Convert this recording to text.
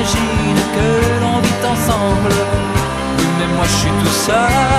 imagine que l'on vit ensemble. Mais moi je suis tout seul.